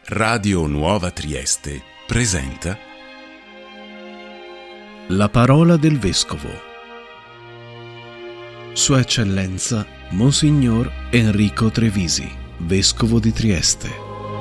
Radio Nuova Trieste presenta La parola del Vescovo. Sua Eccellenza Monsignor Enrico Trevisi, Vescovo di Trieste.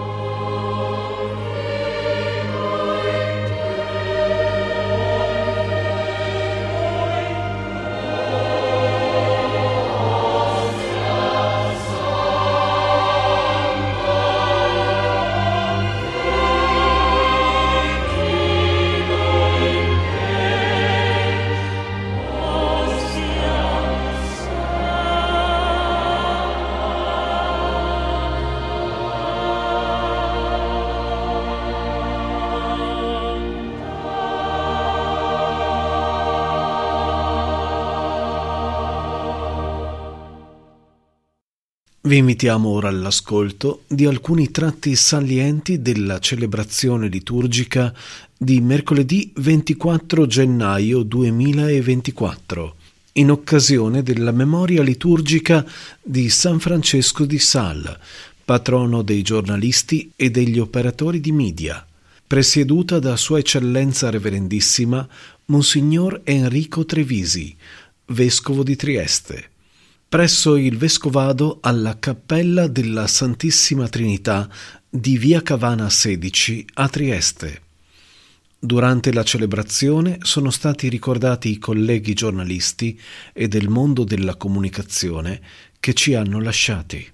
Vi invitiamo ora all'ascolto di alcuni tratti salienti della celebrazione liturgica di mercoledì 24 gennaio 2024, in occasione della memoria liturgica di San Francesco di Sales, patrono dei giornalisti e degli operatori di media, presieduta da Sua Eccellenza Reverendissima Monsignor Enrico Trevisi, Vescovo di Trieste, presso il Vescovado alla Cappella della Santissima Trinità di Via Cavana 16 a Trieste. Durante la celebrazione sono stati ricordati i colleghi giornalisti e del mondo della comunicazione che ci hanno lasciati.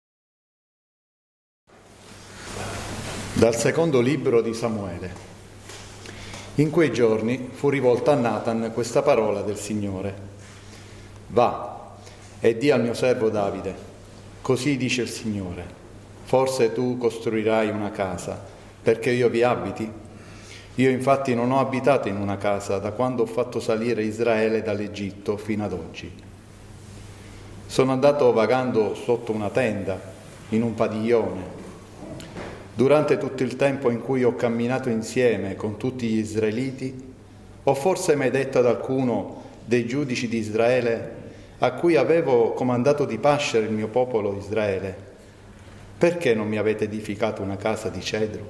Dal secondo libro di Samuele. In quei giorni fu rivolta a Natan questa parola del Signore: Va e di al mio servo Davide, così dice il Signore, forse tu costruirai una casa perché io vi abiti? Io infatti non ho abitato in una casa da quando ho fatto salire Israele dall'Egitto fino ad oggi. Sono andato vagando sotto una tenda, in un padiglione. Durante tutto il tempo in cui ho camminato insieme con tutti gli israeliti, ho forse mai detto ad alcuno dei giudici di Israele, a cui avevo comandato di pascere il mio popolo Israele: perché non mi avete edificato una casa di cedro?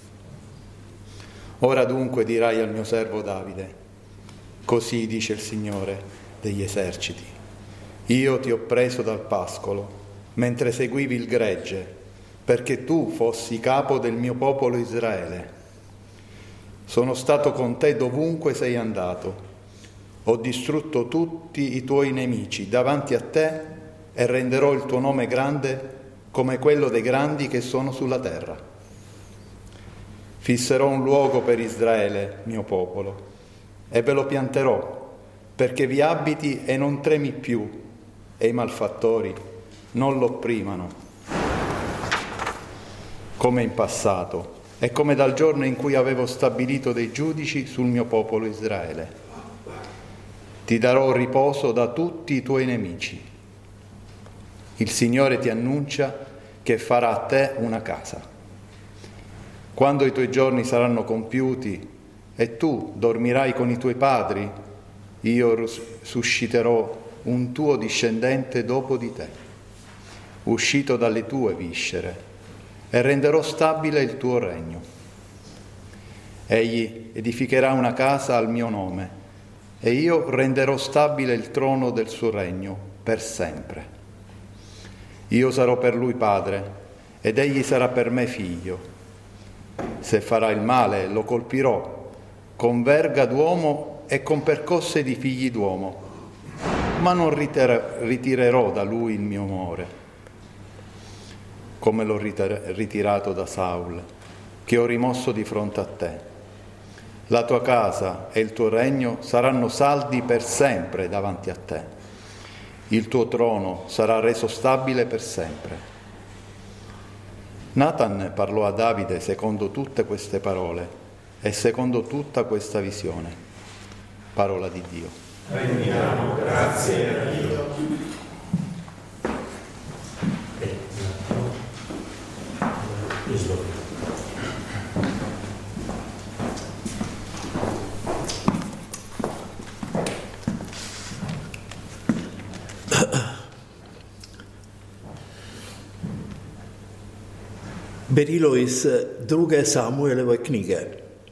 Ora dunque dirai al mio servo Davide, così dice il Signore degli eserciti: io ti ho preso dal pascolo, mentre seguivi il gregge, perché tu fossi capo del mio popolo Israele. Sono stato con te dovunque sei andato. Ho distrutto tutti i tuoi nemici davanti a te e renderò il tuo nome grande come quello dei grandi che sono sulla terra. Fisserò un luogo per Israele, mio popolo, e ve lo pianterò, perché vi abiti e non tremi più, e i malfattori non lo opprimano, come in passato, e come dal giorno in cui avevo stabilito dei giudici sul mio popolo Israele. Ti darò riposo da tutti i tuoi nemici. Il Signore ti annuncia che farà a te una casa. Quando i tuoi giorni saranno compiuti e tu dormirai con i tuoi padri, io susciterò un tuo discendente dopo di te, uscito dalle tue viscere, e renderò stabile il tuo regno. Egli edificherà una casa al mio nome, e io renderò stabile il trono del suo regno per sempre. Io sarò per lui padre, ed egli sarà per me figlio. Se farà il male, lo colpirò, con verga d'uomo e con percosse di figli d'uomo, ma non ritirerò da lui il mio amore, come l'ho ritirato da Saul, che ho rimosso di fronte a te. La tua casa e il tuo regno saranno saldi per sempre davanti a te. Il tuo trono sarà reso stabile per sempre. Natan parlò a Davide secondo tutte queste parole e secondo tutta questa visione. Parola di Dio. Rendiamo grazie a Dio. Berilo iz 2. Samuelove knjige.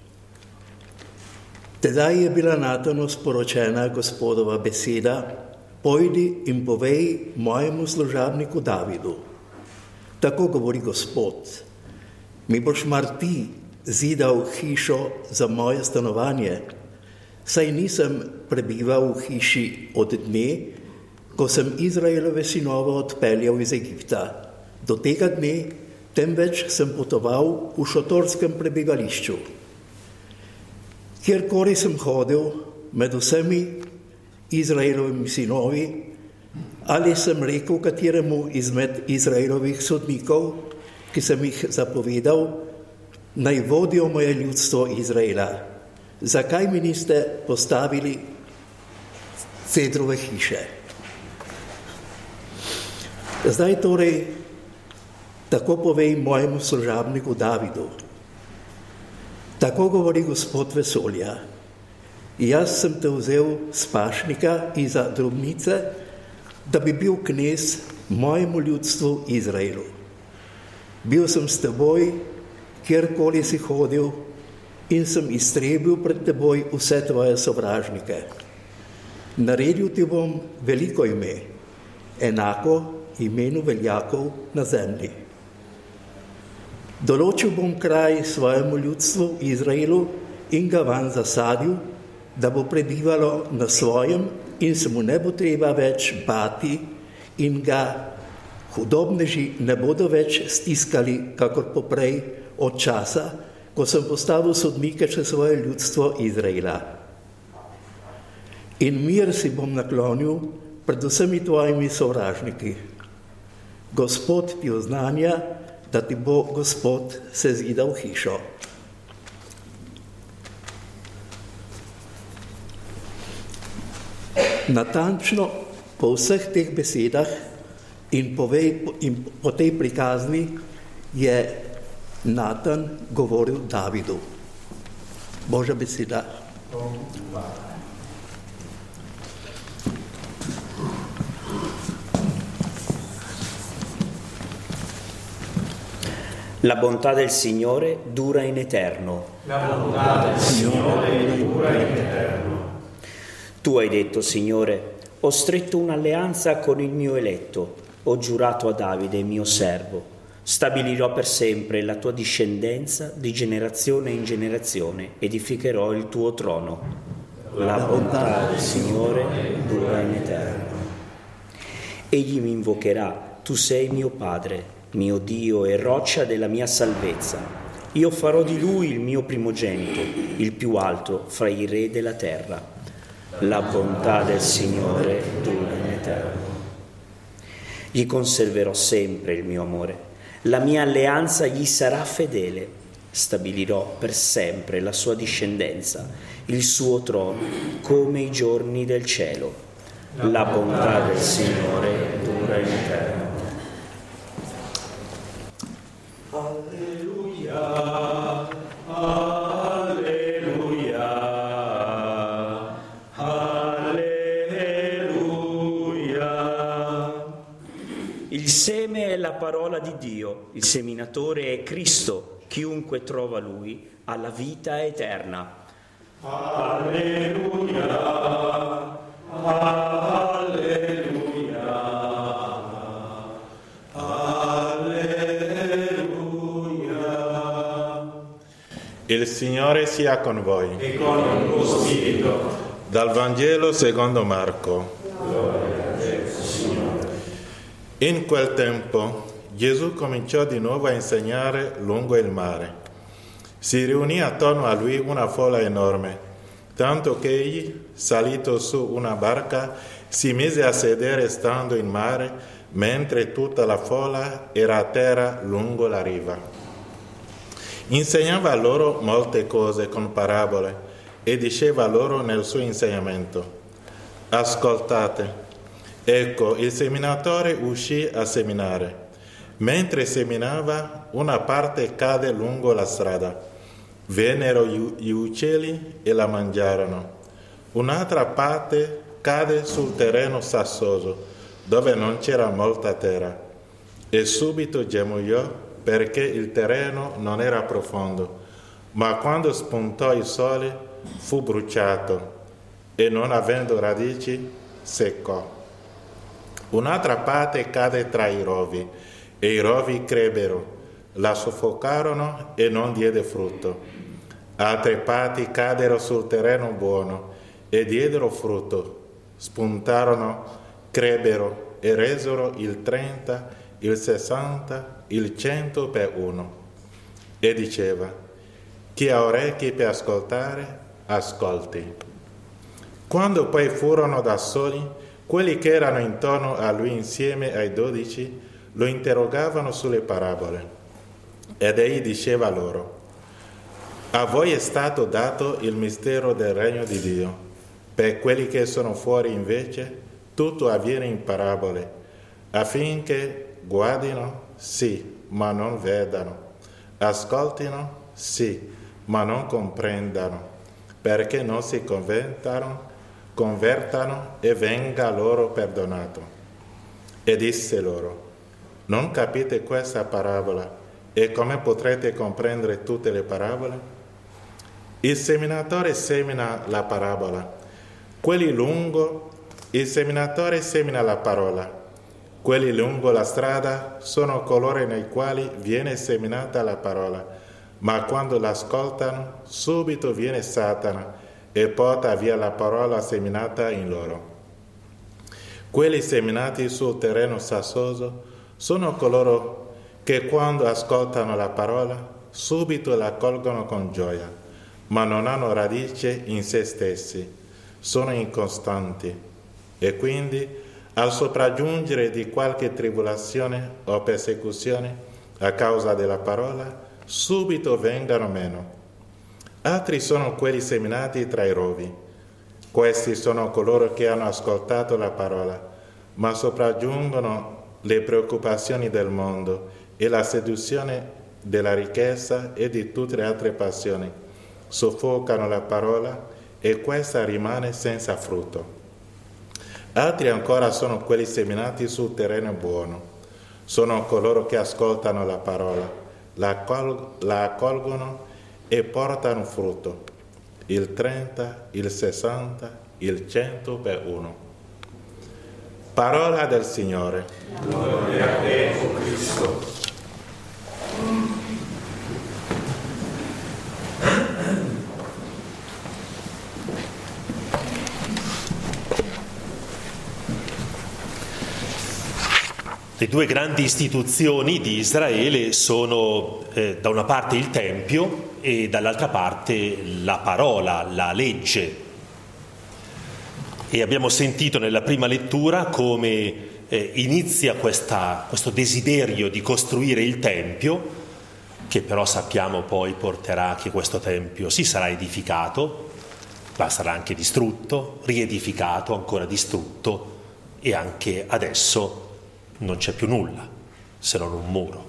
Tedaj je bila Natanu sporočena Gospodova beseda: pojdi in povej mojemu služabniku Davidu. Tako govori Gospod: mi boš mar ti zidal hišo za moje stanovanje, saj nisem prebival v hiši od dne, ko sem Izraelove sinove odpeljal iz Egipta. Do tega dne, temveč sem potoval v šotorskem prebivališču. Kjerkoli sem hodil med vsemi Izraelovimi sinovi, ali sem rekel kateremu izmed Izraelovih sodnikov, ki sem jih zapovedal, naj vodijo moje ljudstvo Izraela: zakaj mi niste postavili cedrove hiše? Zdaj torej tako povej mojemu služabniku Davidu. Tako govori Gospod vesolja: jaz sem te vzel s pašnika izza drobnice, da bi bil knez mojemu ljudstvu Izraelu. Bil sem s teboj, kjerkoli si hodil, in sem iztrebil pred teboj vse tvoje sovražnike. Naredil ti bom veliko ime, enako imenu veljakov na zemlji. Določil bom kraj svojemu ljudstvu Izraelu in ga vanj zasadil, da bo prebivalo na svojem in se mu ne bo treba več bati in ga hudobneži ne bodo več stiskali, kakor poprej od časa, ko sem postavil sodnike čez svoje ljudstvo Izraela. In mir si bom naklonil pred vsemi tvojimi sovražniki. Gospod ti oznanja, da ti bo Gospod sezidal hišo. Natančno po vseh teh besedah in po tej prikazni je Natan govoril Davidu. Božja beseda. La bontà del Signore dura in eterno. La bontà del Signore dura in eterno. Tu hai detto, Signore, ho stretto un'alleanza con il mio eletto, ho giurato a Davide, mio servo, stabilirò per sempre la tua discendenza di generazione in generazione, edificherò il tuo trono. La bontà del Signore dura in eterno. Egli mi invocherà, tu sei mio Padre, mio Dio e roccia della mia salvezza. Io farò di lui il mio primogenito, il più alto fra i re della terra. La bontà del Signore dura in eterno. Gli conserverò sempre il mio amore. La mia alleanza gli sarà fedele. Stabilirò per sempre la sua discendenza, il suo trono, come i giorni del cielo. La bontà del Signore dura in eterno. Alleluia, alleluia, alleluia. Il seme è la parola di Dio, il seminatore è Cristo, chiunque trova lui ha la vita eterna. Alleluia, alleluia. Il Signore sia con voi. E con il tuo spirito. Dal Vangelo secondo Marco. Gloria a te, Signore. In quel tempo Gesù cominciò di nuovo a insegnare lungo il mare. Si riunì attorno a lui una folla enorme, tanto che egli, salito su una barca, si mise a sedere stando in mare, mentre tutta la folla era a terra lungo la riva. Insegnava loro molte cose con parabole e diceva loro nel suo insegnamento: ascoltate, ecco il seminatore uscì a seminare. Mentre seminava, una parte cade lungo la strada. Vennero gli uccelli e la mangiarono. Un'altra parte cade sul terreno sassoso, dove non c'era molta terra, e subito germogliò perché il terreno non era profondo, ma quando spuntò il sole fu bruciato e non avendo radici seccò. Un'altra parte cade tra i rovi e i rovi crebbero, la soffocarono e non diede frutto. Altre parti caddero sul terreno buono e diedero frutto, spuntarono, crebbero e resero il 30, il 60, il 100 per uno. E diceva: chi ha orecchi per ascoltare, ascolti. Quando poi furono da soli, quelli che erano intorno a lui insieme ai 12 lo interrogavano sulle parabole. Ed egli diceva loro: a voi è stato dato il mistero del regno di Dio. Per quelli che sono fuori invece, tutto avviene in parabole, affinché guardino, sì, ma non vedano, ascoltino, sì, ma non comprendano, perché non si convertano e venga loro perdonato. E disse loro: non capite questa parabola, e come potrete comprendere tutte le parabole? Il seminatore semina la parabola, il seminatore semina la parola. Quelli lungo la strada sono coloro nei quali viene seminata la parola, ma quando l'ascoltano, subito viene Satana e porta via la parola seminata in loro. Quelli seminati sul terreno sassoso sono coloro che quando ascoltano la parola, subito la accolgono con gioia, ma non hanno radice in se stessi, sono incostanti e quindi al sopraggiungere di qualche tribolazione o persecuzione a causa della parola, subito vengano meno. Altri sono quelli seminati tra i rovi. Questi sono coloro che hanno ascoltato la parola, ma sopraggiungono le preoccupazioni del mondo e la seduzione della ricchezza e di tutte le altre passioni. Soffocano la parola e questa rimane senza frutto. Altri ancora sono quelli seminati sul terreno buono. Sono coloro che ascoltano la parola, la accolgono e portano frutto, il 30, il 60, il 100 per uno. Parola del Signore. Gloria a te, o Cristo. Le due grandi istituzioni di Israele sono da una parte il Tempio e dall'altra parte la parola, la legge. E abbiamo sentito nella prima lettura come inizia questo desiderio di costruire il Tempio, che però sappiamo poi porterà che questo Tempio si sarà edificato, ma sarà anche distrutto, riedificato, ancora distrutto, e anche adesso non c'è più nulla se non un muro.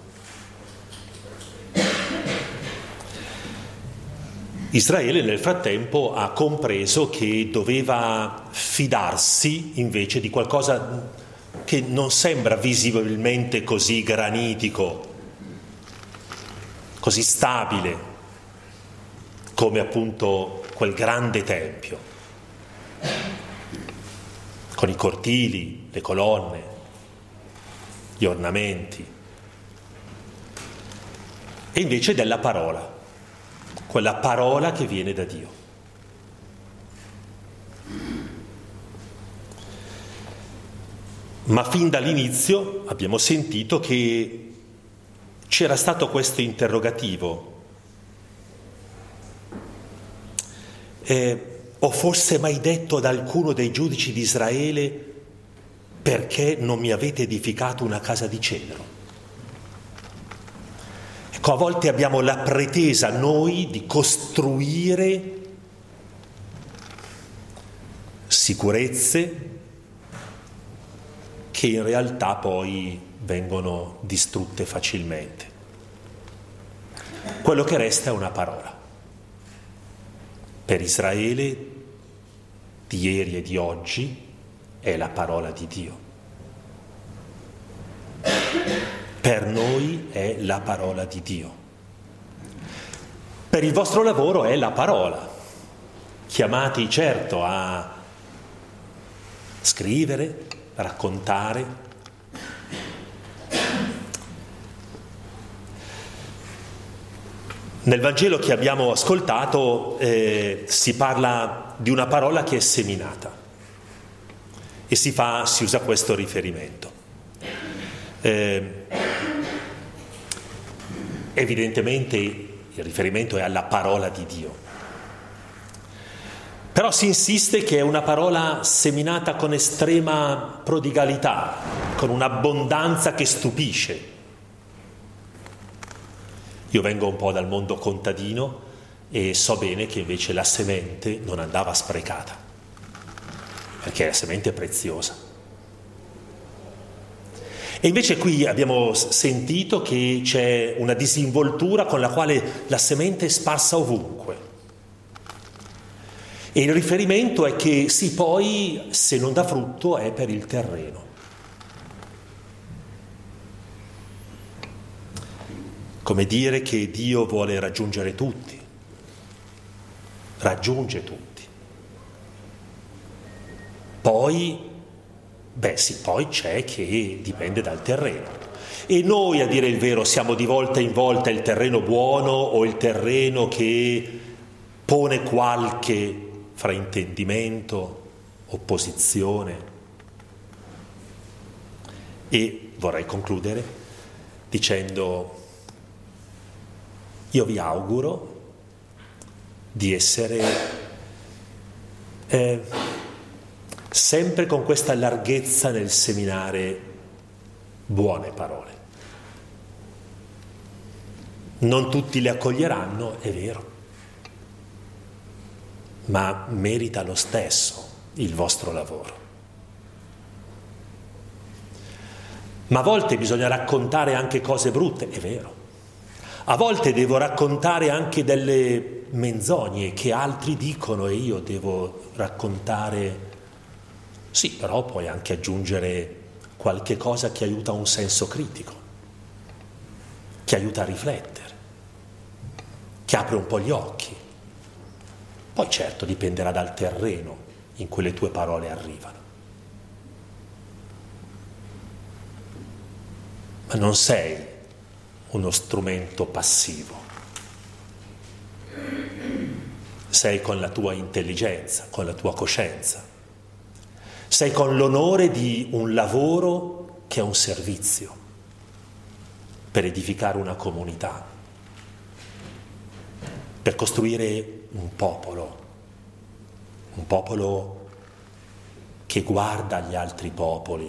Israele nel frattempo ha compreso che doveva fidarsi invece di qualcosa che non sembra visibilmente così granitico, così stabile, come appunto quel grande tempio, con i cortili, le colonne, gli ornamenti, e invece della parola, quella parola che viene da Dio. Ma fin dall'inizio abbiamo sentito che c'era stato questo interrogativo. Ho forse mai detto ad alcuno dei giudici di Israele: perché non mi avete edificato una casa di cedro? Ecco, a volte abbiamo la pretesa noi di costruire sicurezze che in realtà poi vengono distrutte facilmente. Quello che resta è una parola. Per Israele di ieri e di oggi è la parola di Dio. per noi è la parola di Dio. Per il vostro lavoro è la parola, chiamati certo a scrivere, raccontare. Nel Vangelo che abbiamo ascoltato si parla di una parola che è seminata e si usa questo riferimento. Evidentemente il riferimento è alla parola di Dio. Però si insiste che è una parola seminata con estrema prodigalità, con un'abbondanza che stupisce. Io vengo un po' dal mondo contadino e so bene che invece la semente non andava sprecata, perché la semente è preziosa. E invece qui abbiamo sentito che c'è una disinvoltura con la quale la semente è sparsa ovunque. E il riferimento è che sì, poi se non dà frutto è per il terreno. Come dire che Dio vuole raggiungere tutti, raggiunge tutti. Poi poi c'è che dipende dal terreno. E noi, a dire il vero, siamo di volta in volta il terreno buono o il terreno che pone qualche fraintendimento, opposizione. E vorrei concludere dicendo: io vi auguro di essere sempre con questa larghezza nel seminare buone parole. Non tutti le accoglieranno, è vero, ma merita lo stesso il vostro lavoro. Ma a volte bisogna raccontare anche cose brutte, è vero. A volte devo raccontare anche delle menzogne che altri dicono e io devo raccontare. Sì, però puoi anche aggiungere qualche cosa che aiuta un senso critico, che aiuta a riflettere, che apre un po' gli occhi. Poi certo dipenderà dal terreno in cui le tue parole arrivano. Ma non sei uno strumento passivo. Sei con la tua intelligenza, con la tua coscienza. Sei con l'onore di un lavoro che è un servizio per edificare una comunità, per costruire un popolo che guarda gli altri popoli,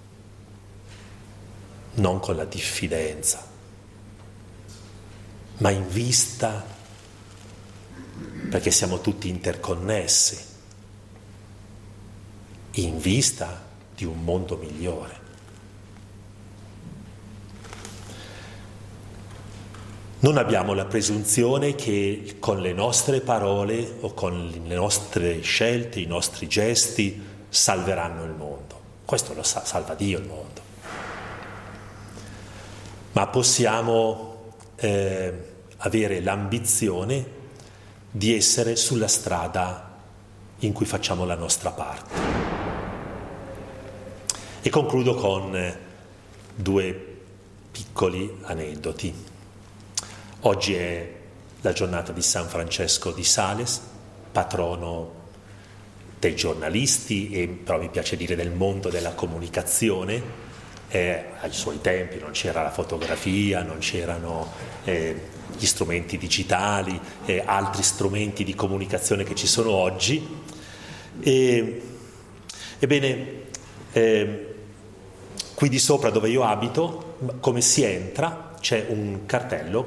non con la diffidenza, ma in vista, perché siamo tutti interconnessi, in vista di un mondo migliore. Non abbiamo la presunzione che con le nostre parole o con le nostre scelte, i nostri gesti salveranno il mondo. Questo lo salva Dio il mondo. Ma possiamo avere l'ambizione di essere sulla strada in cui facciamo la nostra parte. E concludo con 2 piccoli aneddoti. Oggi è la giornata di San Francesco di Sales, patrono dei giornalisti e però mi piace dire del mondo della comunicazione. Ai suoi tempi non c'era la fotografia, non c'erano gli strumenti digitali, altri strumenti di comunicazione che ci sono oggi. Ebbene, qui di sopra dove io abito, come si entra, c'è un cartello,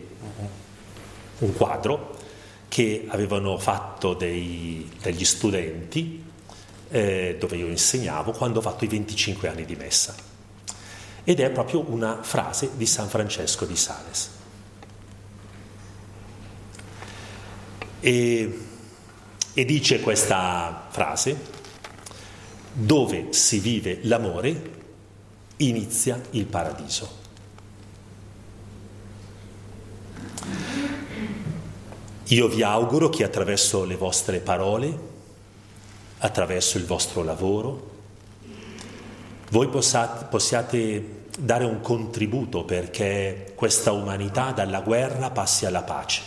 un quadro che avevano fatto degli studenti dove io insegnavo quando ho fatto i 25 anni di messa. Ed è proprio una frase di San Francesco di Sales. E dice questa frase: dove si vive l'amore inizia il paradiso. Io vi auguro che attraverso le vostre parole, attraverso il vostro lavoro, voi possiate dare un contributo perché questa umanità dalla guerra passi alla pace,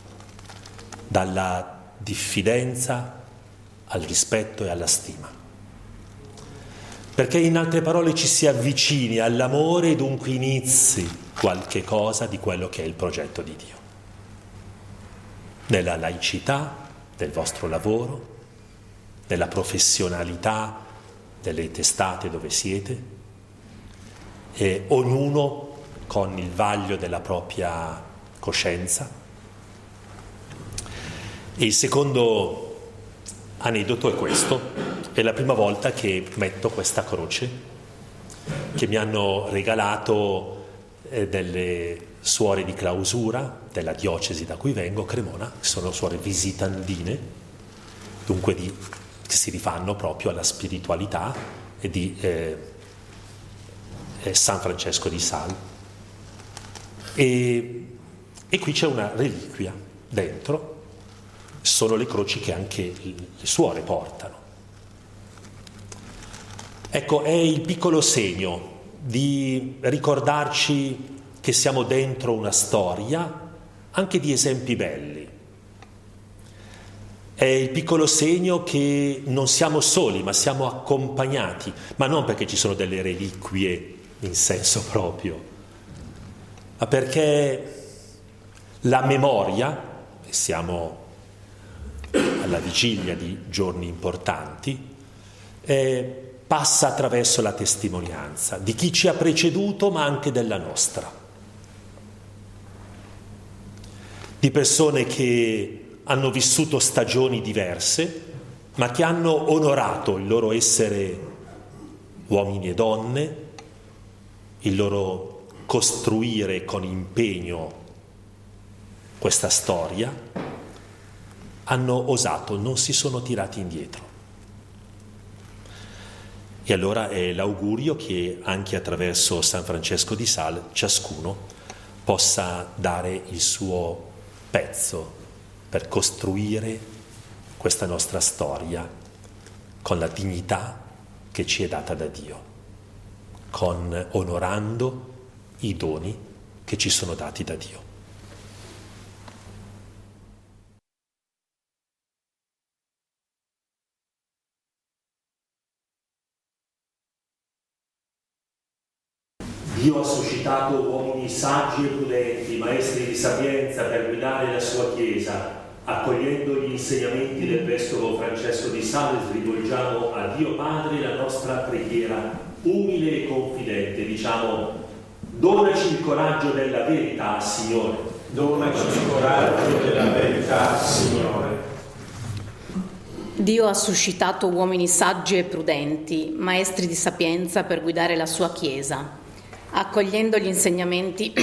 dalla diffidenza al rispetto e alla stima. Perché in altre parole ci si avvicini all'amore e dunque inizi qualche cosa di quello che è il progetto di Dio. Nella laicità del vostro lavoro, nella professionalità delle testate dove siete, e ognuno con il vaglio della propria coscienza. E il secondo aneddoto è questo: è la prima volta che metto questa croce che mi hanno regalato delle suore di clausura della diocesi da cui vengo, Cremona, che sono suore visitandine, dunque che si rifanno proprio alla spiritualità e di San Francesco di Sales. E qui c'è una reliquia dentro, sono le croci che anche le suore portano. Ecco, è il piccolo segno di ricordarci che siamo dentro una storia anche di esempi belli. È il piccolo segno che non siamo soli, ma siamo accompagnati, ma non perché ci sono delle reliquie in senso proprio, ma perché la memoria, e siamo alla vigilia di giorni importanti, passa attraverso la testimonianza di chi ci ha preceduto, ma anche della nostra. Di persone che hanno vissuto stagioni diverse, ma che hanno onorato il loro essere uomini e donne, il loro costruire con impegno questa storia, hanno osato, non si sono tirati indietro. E allora è l'augurio che anche attraverso San Francesco di Sales ciascuno possa dare il suo pezzo per costruire questa nostra storia con la dignità che ci è data da Dio, onorando i doni che ci sono dati da Dio. Dio ha suscitato uomini saggi e prudenti, maestri di sapienza per guidare la sua Chiesa. Accogliendo gli insegnamenti del Vescovo Francesco di Sales, rivolgiamo a Dio Padre la nostra preghiera umile e confidente. Diciamo: donaci il coraggio della verità, Signore. Donaci il coraggio della verità, Signore. Dio ha suscitato uomini saggi e prudenti, maestri di sapienza per guidare la sua Chiesa. Accogliendo gli insegnamenti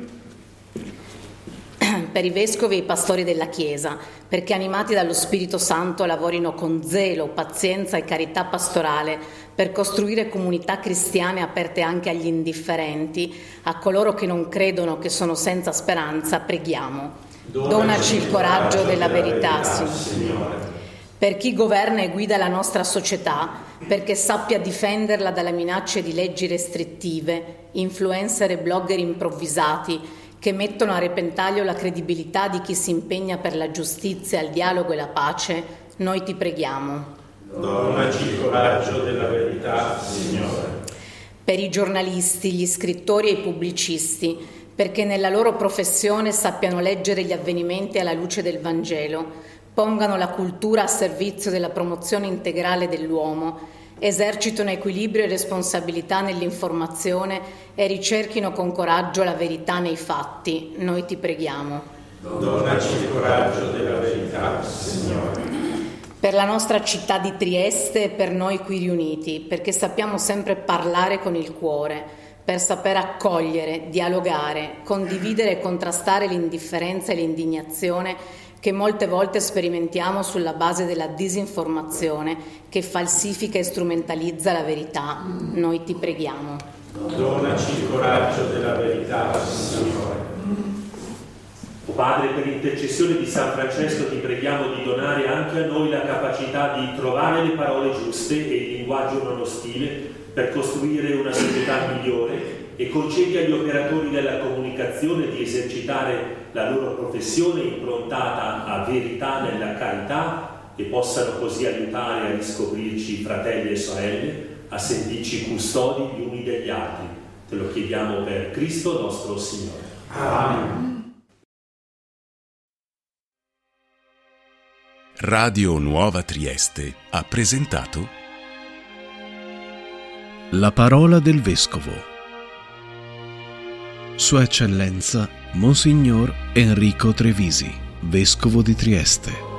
per i vescovi e i pastori della Chiesa, perché animati dallo Spirito Santo lavorino con zelo, pazienza e carità pastorale per costruire comunità cristiane aperte anche agli indifferenti, a coloro che non credono, che sono senza speranza, preghiamo. Donaci il coraggio della verità, Signore. Per chi governa e guida la nostra società, perché sappia difenderla dalle minacce di leggi restrittive, influencer e blogger improvvisati che mettono a repentaglio la credibilità di chi si impegna per la giustizia, il dialogo e la pace, noi ti preghiamo. Donaci il coraggio della verità, Signore. Per i giornalisti, gli scrittori e i pubblicisti, perché nella loro professione sappiano leggere gli avvenimenti alla luce del Vangelo, pongano la cultura a servizio della promozione integrale dell'uomo, esercitino equilibrio e responsabilità nell'informazione e ricerchino con coraggio la verità nei fatti. Noi ti preghiamo. Donaci il coraggio della verità, Signore. Per la nostra città di Trieste e per noi qui riuniti, perché sappiamo sempre parlare con il cuore, per saper accogliere, dialogare, condividere e contrastare l'indifferenza e l'indignazione che molte volte sperimentiamo sulla base della disinformazione che falsifica e strumentalizza la verità. Noi ti preghiamo. Donaci il coraggio della verità, Signore. Padre, per intercessione di San Francesco ti preghiamo di donare anche a noi la capacità di trovare le parole giuste e il linguaggio non ostile per costruire una società migliore, e concedi agli operatori della comunicazione di esercitare la loro professione improntata a verità nella carità, e possano così aiutare a riscoprirci fratelli e sorelle, a sentirci custodi gli uni degli altri. Te lo chiediamo per Cristo nostro Signore. Amen. Radio Nuova Trieste ha presentato La parola del Vescovo. Sua Eccellenza Monsignor Enrico Trevisi, Vescovo di Trieste.